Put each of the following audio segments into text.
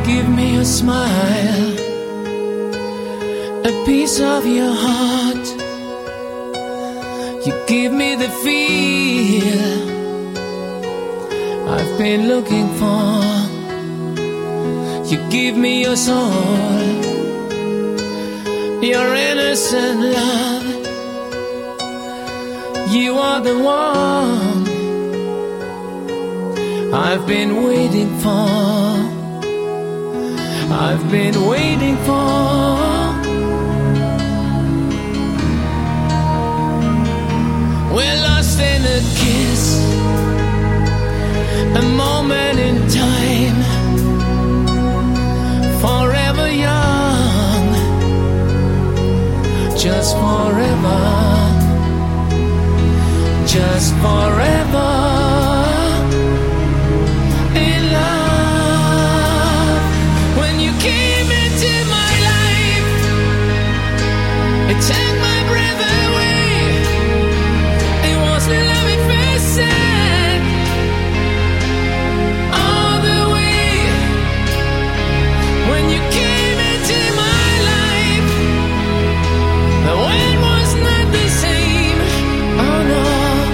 give me a smile, a piece of your heart. You give me the feel I've been looking for. You give me your soul, your innocent love. You are the one I've been waiting for. I've been waiting for. We're lost in a kiss, a moment in time, forever young, just forever, just forever. In love, when you came into my life, it took my breath away. It was love at first sight, all the way. When you came into my life, the world was not the same. Oh no,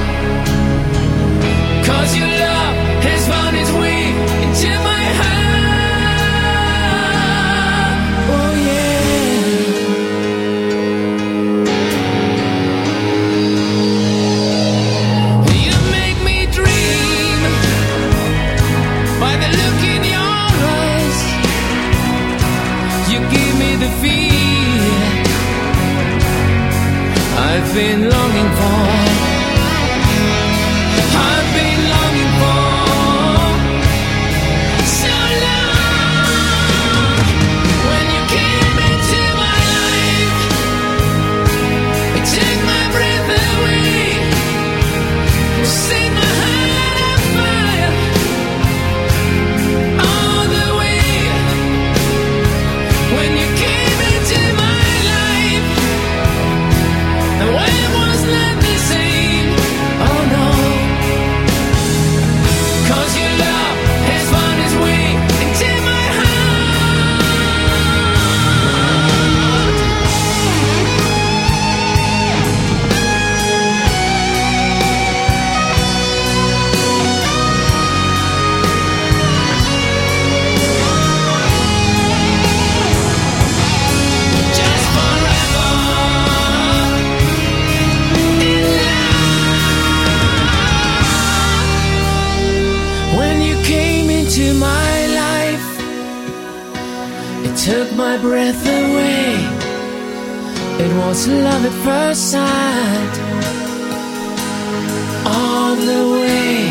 'cause your love has found its way into my heart. Oh yeah. You make me dream by the look in your eyes. You give me the feel I've been longing for. I've been longing for so long. When you came into my life, it took my breath away. You set my heart on fire, all the way. When you came into my life, the world was not the same. Oh no, 'cause your love has found its way into my heart. Just forever in love. When you came into my life, it took my breath away. It was love at first sight, all the way.